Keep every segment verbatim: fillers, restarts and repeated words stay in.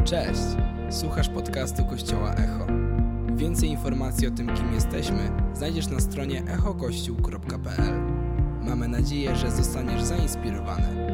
Cześć! Słuchasz podcastu Kościoła Echo. Więcej informacji o tym, kim jesteśmy, znajdziesz na stronie echo kościół kropka p l. Mamy nadzieję, że zostaniesz zainspirowany.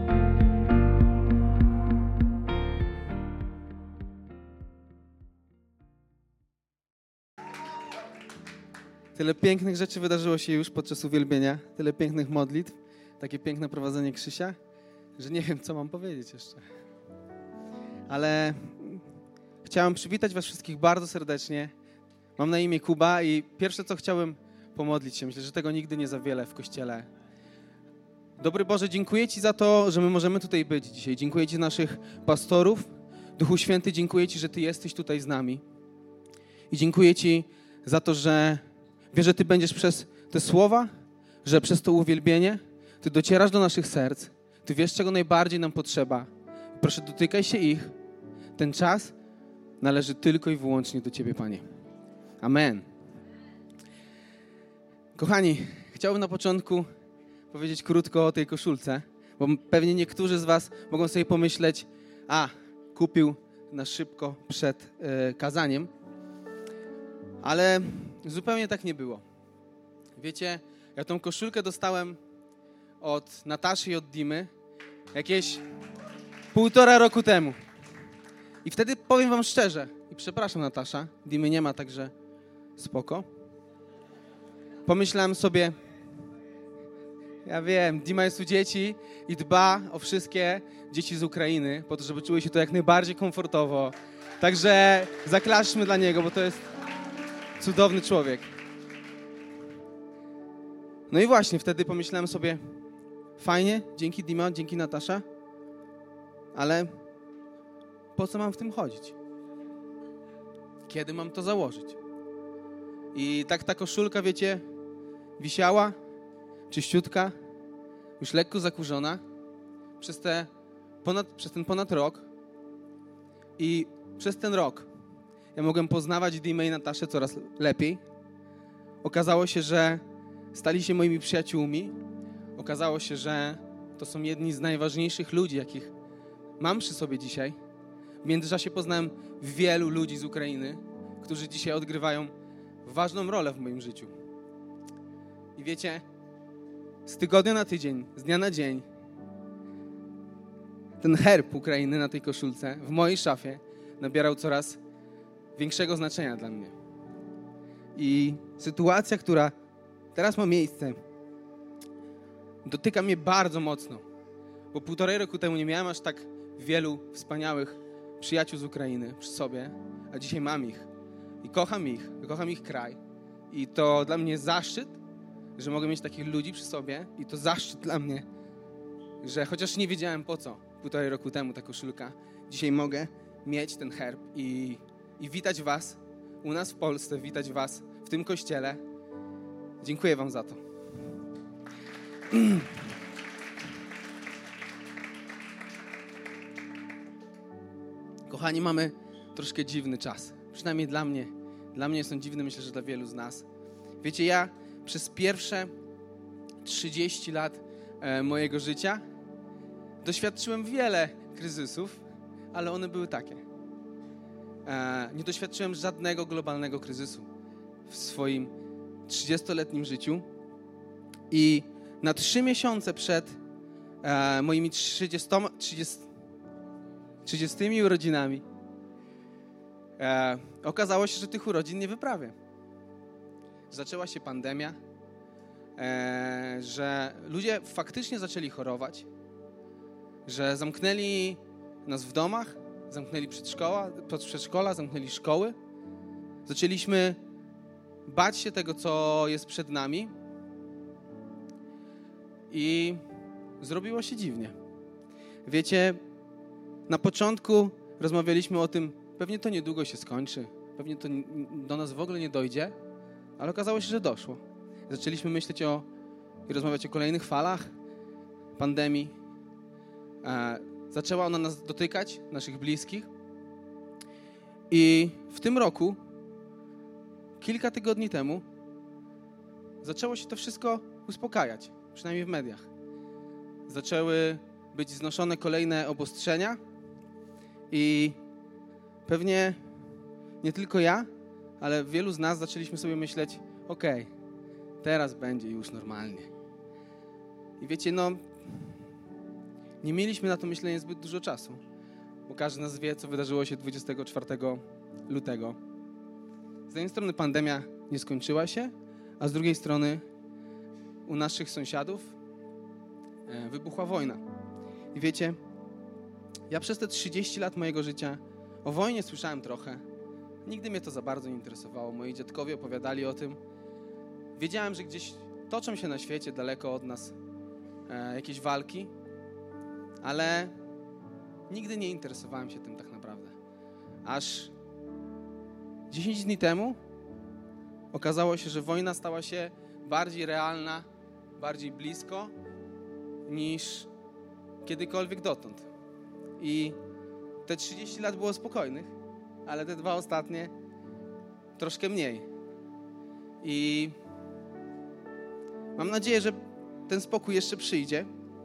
Tyle pięknych rzeczy wydarzyło się już podczas uwielbienia, tyle pięknych modlitw, takie piękne prowadzenie Krzysia, że nie wiem, co mam powiedzieć jeszcze. Ale chciałem przywitać was wszystkich bardzo serdecznie. Mam na imię Kuba i pierwsze, co chciałem pomodlić się, myślę, że tego nigdy nie za wiele w Kościele. Dobry Boże, dziękuję Ci za to, że my możemy tutaj być dzisiaj. Dziękuję Ci za naszych pastorów. Duchu Święty, dziękuję Ci, że Ty jesteś tutaj z nami. I dziękuję Ci za to, że wiesz, że Ty będziesz przez te słowa, że przez to uwielbienie Ty docierasz do naszych serc. Ty wiesz, czego najbardziej nam potrzeba. Proszę, dotykaj się ich. Ten czas należy tylko i wyłącznie do Ciebie, Panie. Amen. Kochani, chciałbym na początku powiedzieć krótko o tej koszulce, bo pewnie niektórzy z was mogą sobie pomyśleć, a, kupił na szybko przed e, kazaniem, ale zupełnie tak nie było. Wiecie, ja tą koszulkę dostałem od Nataszy i od Dimy jakieś półtora roku temu. I wtedy powiem wam szczerze, i przepraszam Natasza, Dimy nie ma, także spoko. Pomyślałem sobie, ja wiem, Dima jest u dzieci i dba o wszystkie dzieci z Ukrainy, po to, żeby czuły się tu jak najbardziej komfortowo. Także zaklaszmy dla niego, bo to jest cudowny człowiek. No i właśnie, wtedy pomyślałem sobie, fajnie, dzięki Dima, dzięki Natasza, ale po co mam w tym chodzić? Kiedy mam to założyć? I tak ta koszulka, wiecie, wisiała, czyściutka, już lekko zakurzona przez, te ponad, przez ten ponad rok. I przez ten rok ja mogłem poznawać Dimę i Nataszę coraz lepiej. Okazało się, że stali się moimi przyjaciółmi. Okazało się, że to są jedni z najważniejszych ludzi, jakich mam przy sobie dzisiaj. W międzyczasie poznałem wielu ludzi z Ukrainy, którzy dzisiaj odgrywają ważną rolę w moim życiu. I wiecie, z tygodnia na tydzień, z dnia na dzień, ten herb Ukrainy na tej koszulce w mojej szafie nabierał coraz większego znaczenia dla mnie. I sytuacja, która teraz ma miejsce, dotyka mnie bardzo mocno, bo półtorej roku temu nie miałem aż tak wielu wspaniałych przyjaciół z Ukrainy przy sobie, a dzisiaj mam ich. I kocham ich, kocham ich kraj. I to dla mnie zaszczyt, że mogę mieć takich ludzi przy sobie. I to zaszczyt dla mnie, że chociaż nie wiedziałem po co półtorej roku temu ta koszulka, dzisiaj mogę mieć ten herb i, i witać was u nas w Polsce, witać was w tym kościele. Dziękuję wam za to. Kochani, mamy troszkę dziwny czas. Przynajmniej dla mnie. Dla mnie jest on dziwny, myślę, że dla wielu z nas. Wiecie, ja przez pierwsze trzydzieści lat e, mojego życia doświadczyłem wiele kryzysów, ale one były takie. E, nie doświadczyłem żadnego globalnego kryzysu w swoim trzydziestoletnim życiu i na trzy miesiące przed e, moimi trzydziestoma, trzydziestu, trzydziestymi urodzinami e, okazało się, że tych urodzin nie wyprawię. Zaczęła się pandemia, e, że ludzie faktycznie zaczęli chorować, że zamknęli nas w domach, zamknęli przedszkola, przedszkola, zamknęli szkoły. Zaczęliśmy bać się tego, co jest przed nami i zrobiło się dziwnie. Wiecie, na początku rozmawialiśmy o tym, pewnie to niedługo się skończy, pewnie to do nas w ogóle nie dojdzie, ale okazało się, że doszło. Zaczęliśmy myśleć o i rozmawiać o kolejnych falach pandemii. E, zaczęła ona nas dotykać, naszych bliskich. I w tym roku, kilka tygodni temu, zaczęło się to wszystko uspokajać, przynajmniej w mediach. Zaczęły być znoszone kolejne obostrzenia i pewnie nie tylko ja, ale wielu z nas zaczęliśmy sobie myśleć, okej, okay, teraz będzie już normalnie. I wiecie, no, nie mieliśmy na to myślenie zbyt dużo czasu, bo każdy z nas wie, co wydarzyło się dwudziestego czwartego lutego. Z jednej strony pandemia nie skończyła się, a z drugiej strony u naszych sąsiadów wybuchła wojna. I wiecie, ja przez te trzydzieści lat mojego życia o wojnie słyszałem trochę. Nigdy mnie to za bardzo nie interesowało. Moi dziadkowie opowiadali o tym. Wiedziałem, że gdzieś toczą się na świecie, daleko od nas, e, jakieś walki, ale nigdy nie interesowałem się tym tak naprawdę. Aż dziesięć dni temu okazało się, że wojna stała się bardziej realna, bardziej blisko niż kiedykolwiek dotąd. I te trzydzieści lat było spokojnych, ale te dwa ostatnie troszkę mniej. I mam nadzieję, że ten spokój jeszcze przyjdzie.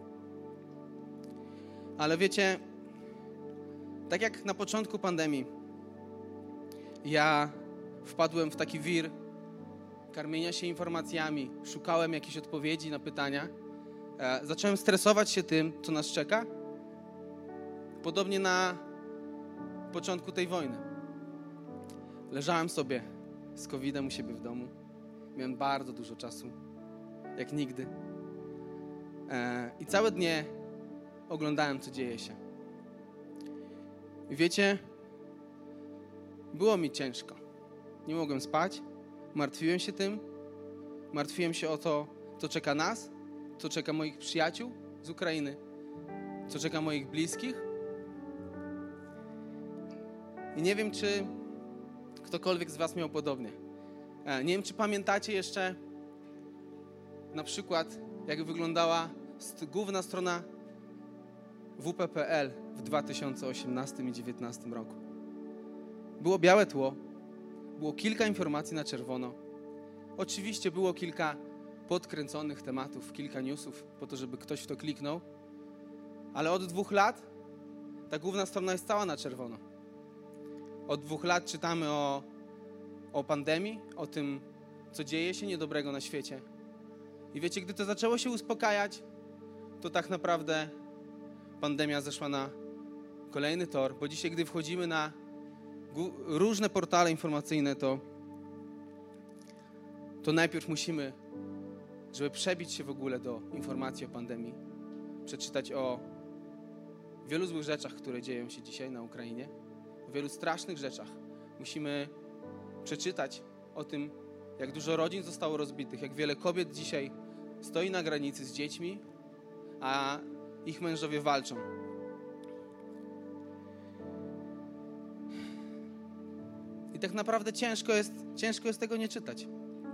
Ale wiecie, tak jak na początku pandemii, ja wpadłem w taki wir karmienia się informacjami, szukałem jakichś odpowiedzi na pytania, e, zacząłem stresować się tym, co nas czeka. Podobnie na początku tej wojny. Leżałem sobie z kowidem u siebie w domu. Miałem bardzo dużo czasu, jak nigdy. E, I całe dnie oglądałem, co dzieje się. I wiecie, było mi ciężko. Nie mogłem spać, martwiłem się tym, martwiłem się o to, co czeka nas, co czeka moich przyjaciół z Ukrainy, co czeka moich bliskich. I nie wiem, czy ktokolwiek z was miał podobnie. Nie wiem, czy pamiętacie jeszcze na przykład, jak wyglądała główna strona W P P L w dwa tysiące osiemnastym i dwa tysiące dziewiętnastym roku. Było białe tło, było kilka informacji na czerwono. Oczywiście było kilka podkręconych tematów, kilka newsów, po to, żeby ktoś w to kliknął. Ale od dwóch lat ta główna strona jest cała na czerwono. Od dwóch lat czytamy o, o pandemii, o tym, co dzieje się niedobrego na świecie. I wiecie, gdy to zaczęło się uspokajać, to tak naprawdę pandemia zeszła na kolejny tor, bo dzisiaj, gdy wchodzimy na różne portale informacyjne, to, to najpierw musimy, żeby przebić się w ogóle do informacji o pandemii, przeczytać o wielu złych rzeczach, które dzieją się dzisiaj na Ukrainie, o wielu strasznych rzeczach. Musimy przeczytać o tym, jak dużo rodzin zostało rozbitych, jak wiele kobiet dzisiaj stoi na granicy z dziećmi, a ich mężowie walczą. I tak naprawdę ciężko jest, ciężko jest tego nie czytać.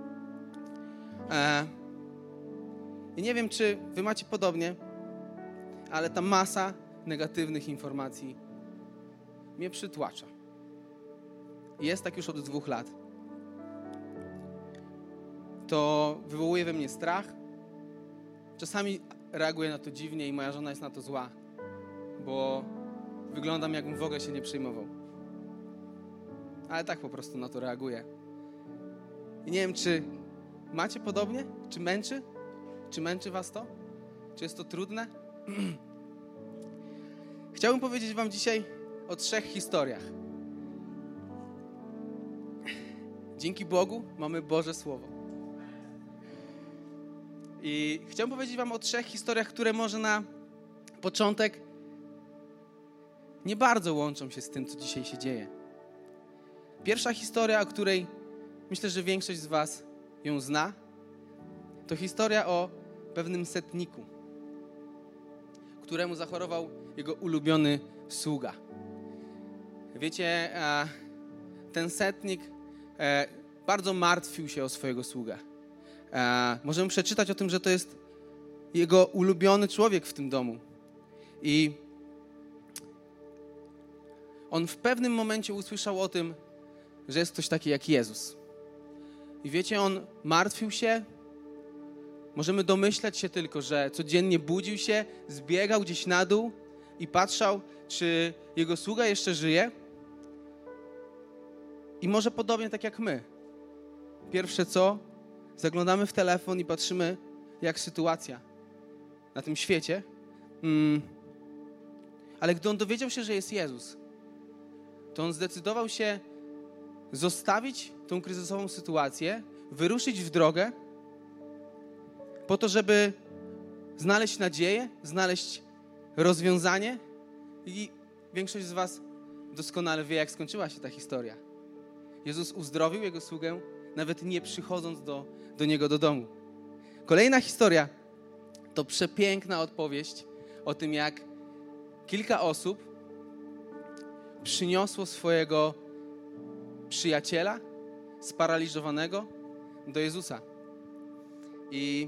E, I nie wiem, czy wy macie podobnie, ale ta masa negatywnych informacji mnie przytłacza. I jest tak już od dwóch lat. To wywołuje we mnie strach. Czasami reaguję na to dziwnie i moja żona jest na to zła, bo wyglądam, jakbym w ogóle się nie przejmował. Ale tak po prostu na to reaguję. I nie wiem, czy macie podobnie? Czy męczy? Czy męczy was to? Czy jest to trudne? Chciałbym powiedzieć wam dzisiaj o trzech historiach. Dzięki Bogu mamy Boże Słowo. I chciałbym powiedzieć wam o trzech historiach, które może na początek nie bardzo łączą się z tym, co dzisiaj się dzieje. Pierwsza historia, o której myślę, że większość z was ją zna, to historia o pewnym setniku, któremu zachorował jego ulubiony sługa. Wiecie, ten setnik bardzo martwił się o swojego sługę. Możemy przeczytać o tym, że to jest jego ulubiony człowiek w tym domu. I on w pewnym momencie usłyszał o tym, że jest ktoś taki jak Jezus. I wiecie, on martwił się. Możemy domyślać się tylko, że codziennie budził się, zbiegał gdzieś na dół i patrzał, czy jego sługa jeszcze żyje. I może podobnie tak jak my. Pierwsze co? Zaglądamy w telefon i patrzymy, jak sytuacja na tym świecie. Mm. Ale gdy on dowiedział się, że jest Jezus, to on zdecydował się zostawić tą kryzysową sytuację, wyruszyć w drogę po to, żeby znaleźć nadzieję, znaleźć rozwiązanie. I większość z was doskonale wie, jak skończyła się ta historia. Jezus uzdrowił jego sługę, nawet nie przychodząc do, do niego do domu. Kolejna historia to przepiękna opowieść o tym, jak kilka osób przyniosło swojego przyjaciela sparaliżowanego do Jezusa. I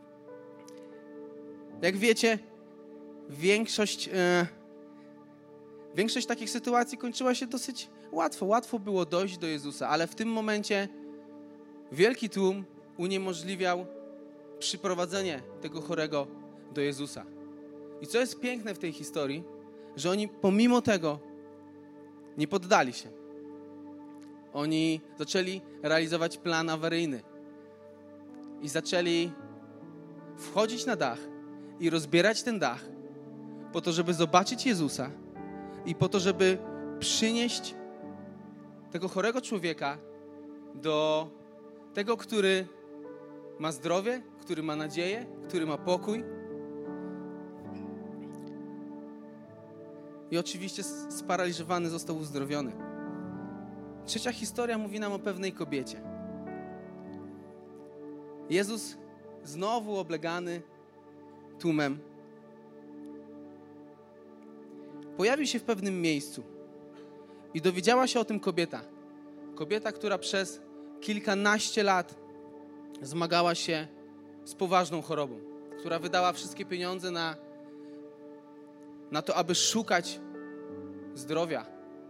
jak wiecie, większość, e, większość takich sytuacji kończyła się dosyć łatwo. Łatwo było dojść do Jezusa, ale w tym momencie wielki tłum uniemożliwiał przyprowadzenie tego chorego do Jezusa. I co jest piękne w tej historii, że oni pomimo tego nie poddali się. Oni zaczęli realizować plan awaryjny i zaczęli wchodzić na dach i rozbierać ten dach po to, żeby zobaczyć Jezusa i po to, żeby przynieść tego chorego człowieka do tego, który ma zdrowie, który ma nadzieję, który ma pokój. I oczywiście sparaliżowany został uzdrowiony. Trzecia historia mówi nam o pewnej kobiecie. Jezus znowu oblegany tłumem pojawił się w pewnym miejscu i dowiedziała się o tym kobieta. Kobieta, która przez kilkanaście lat zmagała się z poważną chorobą, która wydała wszystkie pieniądze na, na to, aby szukać zdrowia.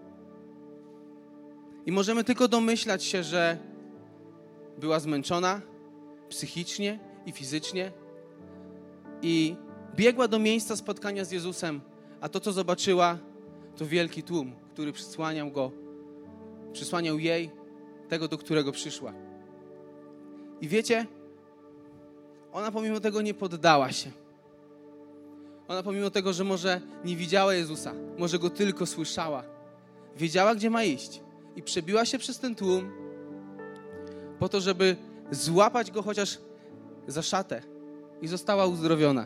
I możemy tylko domyślać się, że była zmęczona psychicznie i fizycznie i biegła do miejsca spotkania z Jezusem, a to, co zobaczyła, to wielki tłum, który przysłaniał go, przysłaniał jej tego, do którego przyszła. I wiecie, ona pomimo tego nie poddała się. Ona pomimo tego, że może nie widziała Jezusa, może Go tylko słyszała, wiedziała, gdzie ma iść i przebiła się przez ten tłum po to, żeby złapać Go chociaż za szatę i została uzdrowiona.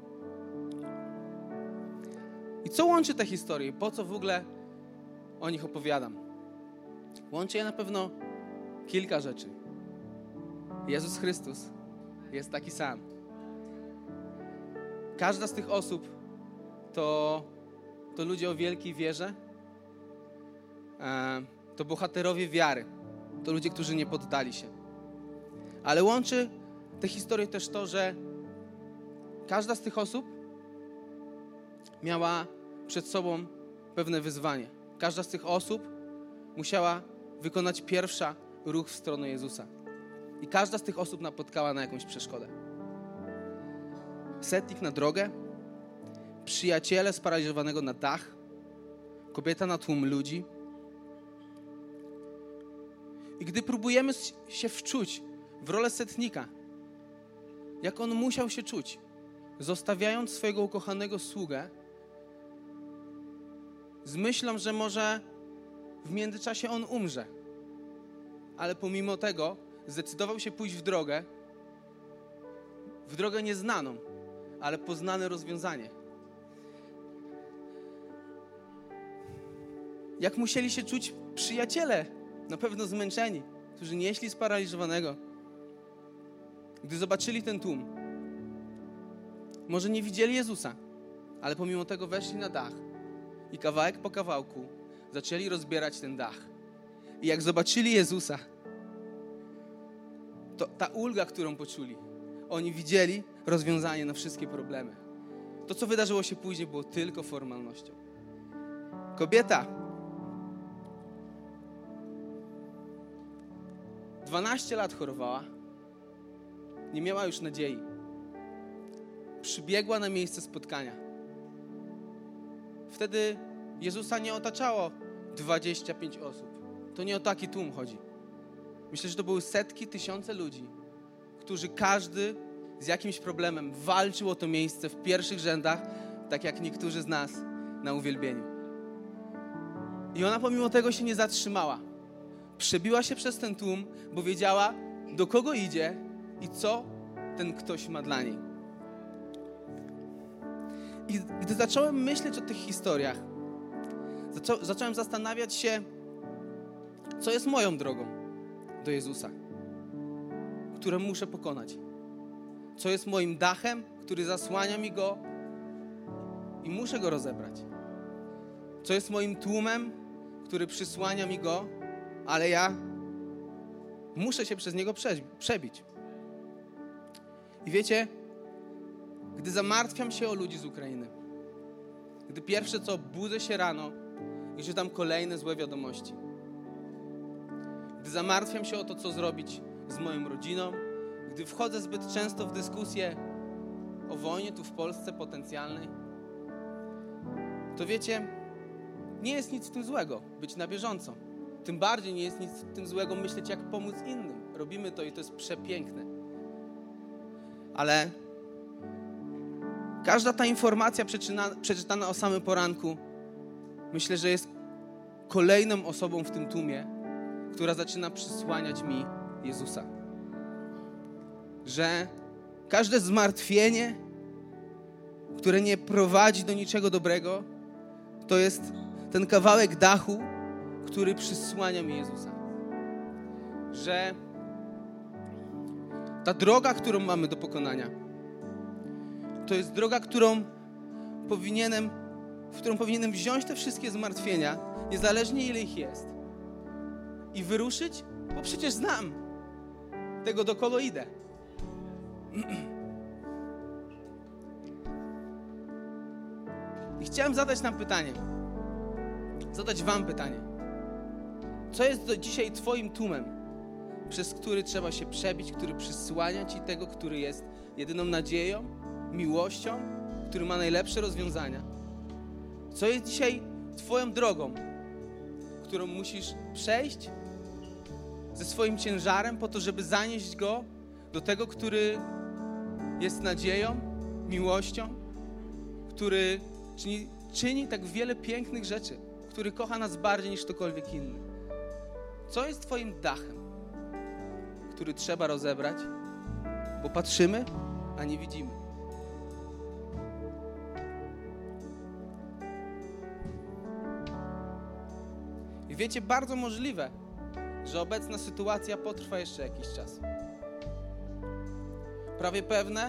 I co łączy te historie? Po co w ogóle o nich opowiadam? Łączy je na pewno kilka rzeczy. Jezus Chrystus jest taki sam. Każda z tych osób to, to ludzie o wielkiej wierze, to bohaterowie wiary, to ludzie, którzy nie poddali się. Ale łączy te historie też to, że każda z tych osób miała przed sobą pewne wyzwanie. Każda z tych osób musiała wykonać pierwsza ruch w stronę Jezusa. I każda z tych osób napotkała na jakąś przeszkodę. Setnik na drogę, przyjaciele sparaliżowanego na dach, kobieta na tłum ludzi. I gdy próbujemy się wczuć w rolę setnika, jak on musiał się czuć, zostawiając swojego ukochanego sługę, z myślą, że może w międzyczasie on umrze. Ale pomimo tego zdecydował się pójść w drogę, w drogę nieznaną, ale poznane rozwiązanie. Jak musieli się czuć przyjaciele, na pewno zmęczeni, którzy nieśli sparaliżowanego, gdy zobaczyli ten tłum. Może nie widzieli Jezusa, ale pomimo tego weszli na dach i kawałek po kawałku zaczęli rozbierać ten dach. I jak zobaczyli Jezusa, to ta ulga, którą poczuli, oni widzieli rozwiązanie na wszystkie problemy. To, co wydarzyło się później, było tylko formalnością. Kobieta dwanaście lat chorowała, nie miała już nadziei. Przybiegła na miejsce spotkania. Wtedy Jezusa nie otaczało dwadzieścia pięć osób. to nie o taki tłum chodzi. Myślę, że to były setki, tysiące ludzi, którzy każdy z jakimś problemem walczył o to miejsce w pierwszych rzędach, tak jak niektórzy z nas na uwielbieniu. I ona pomimo tego się nie zatrzymała. Przebiła się przez ten tłum, bo wiedziała, do kogo idzie i co ten ktoś ma dla niej. I gdy zacząłem myśleć o tych historiach, zaczą, zacząłem zastanawiać się, co jest moją drogą do Jezusa, które muszę pokonać. Co jest moim dachem, który zasłania mi Go i muszę Go rozebrać. Co jest moim tłumem, który przysłania mi Go, ale ja muszę się przez niego przebić. I wiecie, gdy zamartwiam się o ludzi z Ukrainy, gdy pierwsze co, budzę się rano i czytam kolejne złe wiadomości, gdy zamartwiam się o to, co zrobić z moją rodziną, gdy wchodzę zbyt często w dyskusję o wojnie tu w Polsce potencjalnej, to wiecie, nie jest nic w tym złego być na bieżąco. Tym bardziej nie jest nic w tym złego myśleć, jak pomóc innym. Robimy to i to jest przepiękne. Ale każda ta informacja przeczytana, przeczytana o samym poranku, myślę, że jest kolejną osobą w tym tłumie, która zaczyna przysłaniać mi Jezusa. Że każde zmartwienie, które nie prowadzi do niczego dobrego, to jest ten kawałek dachu, który przysłania mi Jezusa. Że ta droga, którą mamy do pokonania, to jest droga, którą powinienem, w którą powinienem wziąć te wszystkie zmartwienia, niezależnie ile ich jest, i wyruszyć, bo przecież znam tego, do kogo idę. I chciałem zadać nam pytanie, zadać wam pytanie. Co jest do dzisiaj twoim tłumem, przez który trzeba się przebić, który przysłania ci tego, który jest jedyną nadzieją, miłością, który ma najlepsze rozwiązania? Co jest dzisiaj twoją drogą, którą musisz przejść ze swoim ciężarem po to, żeby zanieść go do tego, który jest nadzieją, miłością, który czyni, czyni tak wiele pięknych rzeczy, który kocha nas bardziej niż ktokolwiek inny. Co jest twoim dachem, który trzeba rozebrać, bo patrzymy, a nie widzimy? I wiecie, bardzo możliwe, że obecna sytuacja potrwa jeszcze jakiś czas. Prawie pewne,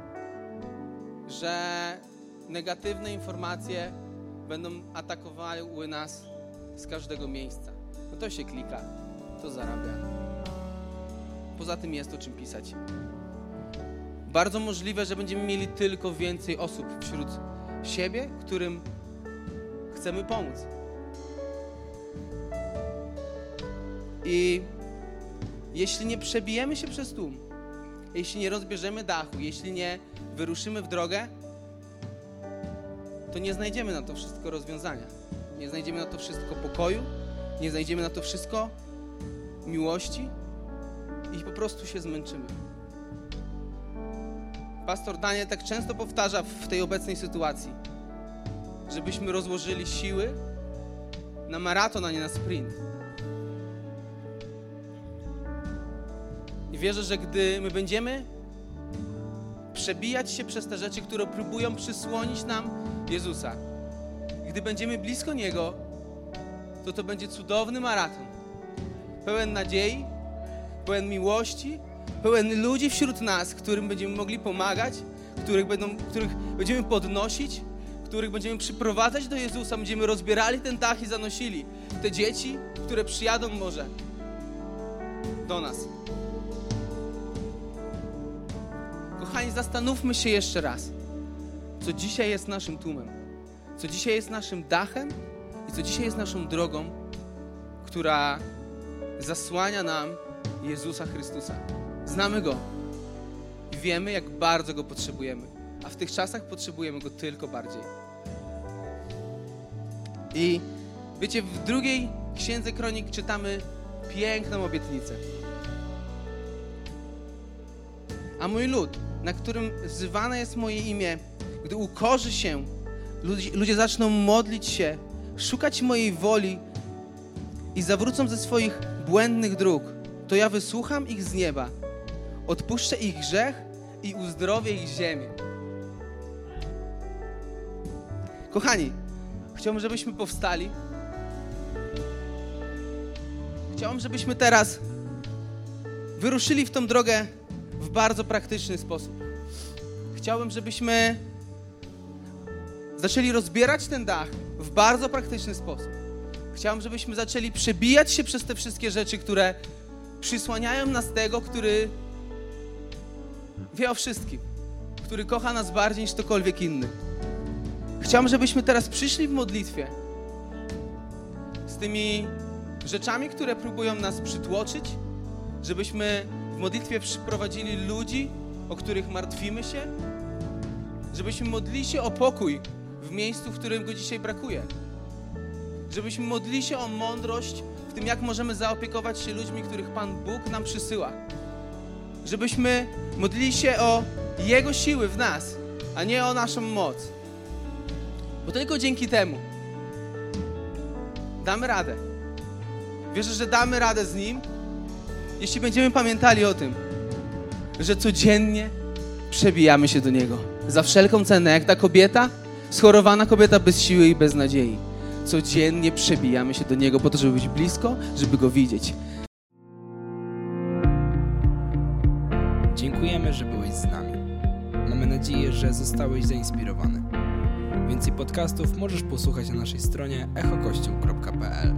że negatywne informacje będą atakowały nas z każdego miejsca. No to się klika, to zarabia. Poza tym jest o czym pisać. Bardzo możliwe, że będziemy mieli tylko więcej osób wśród siebie, którym chcemy pomóc. I jeśli nie przebijemy się przez tłum, jeśli nie rozbierzemy dachu, jeśli nie wyruszymy w drogę, to nie znajdziemy na to wszystko rozwiązania. Nie znajdziemy na to wszystko pokoju, nie znajdziemy na to wszystko miłości i po prostu się zmęczymy. Pastor Daniel tak często powtarza w tej obecnej sytuacji, żebyśmy rozłożyli siły na maraton, a nie na sprint. I wierzę, że gdy my będziemy przebijać się przez te rzeczy, które próbują przysłonić nam Jezusa, gdy będziemy blisko Niego, to to będzie cudowny maraton. Pełen nadziei, pełen miłości, pełen ludzi wśród nas, którym będziemy mogli pomagać, których, będą, których będziemy podnosić, których będziemy przyprowadzać do Jezusa, będziemy rozbierali ten dach i zanosili te dzieci, które przyjadą może do nas. Kochani, zastanówmy się jeszcze raz, co dzisiaj jest naszym tłumem, co dzisiaj jest naszym dachem i co dzisiaj jest naszą drogą, która zasłania nam Jezusa Chrystusa. Znamy Go i wiemy, jak bardzo Go potrzebujemy, a w tych czasach potrzebujemy Go tylko bardziej. I wiecie, w drugiej W Księdze Kronik czytamy piękną obietnicę. A mój lud, na którym wzywane jest moje imię, gdy ukorzy się, ludzie, ludzie zaczną modlić się, szukać mojej woli i zawrócą ze swoich błędnych dróg, to ja wysłucham ich z nieba, odpuszczę ich grzech i uzdrowię ich ziemię. Kochani, chciałbym, żebyśmy powstali. Chciałbym, żebyśmy teraz wyruszyli w tą drogę w bardzo praktyczny sposób. Chciałbym, żebyśmy zaczęli rozbierać ten dach w bardzo praktyczny sposób. Chciałbym, żebyśmy zaczęli przebijać się przez te wszystkie rzeczy, które przysłaniają nas tego, który wie o wszystkim, który kocha nas bardziej niż ktokolwiek inny. Chciałbym, żebyśmy teraz przyszli w modlitwie z tymi rzeczami, które próbują nas przytłoczyć, żebyśmy w modlitwie przyprowadzili ludzi, o których martwimy się, żebyśmy modlili się o pokój w miejscu, w którym go dzisiaj brakuje. Żebyśmy modlili się o mądrość w tym, jak możemy zaopiekować się ludźmi, których Pan Bóg nam przysyła. Żebyśmy modlili się o Jego siły w nas, a nie o naszą moc. Bo tylko dzięki temu damy radę. Wierzę, że damy radę z Nim, jeśli będziemy pamiętali o tym, że codziennie przebijamy się do Niego. Za wszelką cenę, jak ta kobieta, schorowana kobieta bez siły i bez nadziei. Codziennie przebijamy się do Niego po to, żeby być blisko, żeby Go widzieć. Dziękujemy, że byłeś z nami. Mamy nadzieję, że zostałeś zainspirowany. Więcej podcastów możesz posłuchać na naszej stronie echo kościół kropka p l.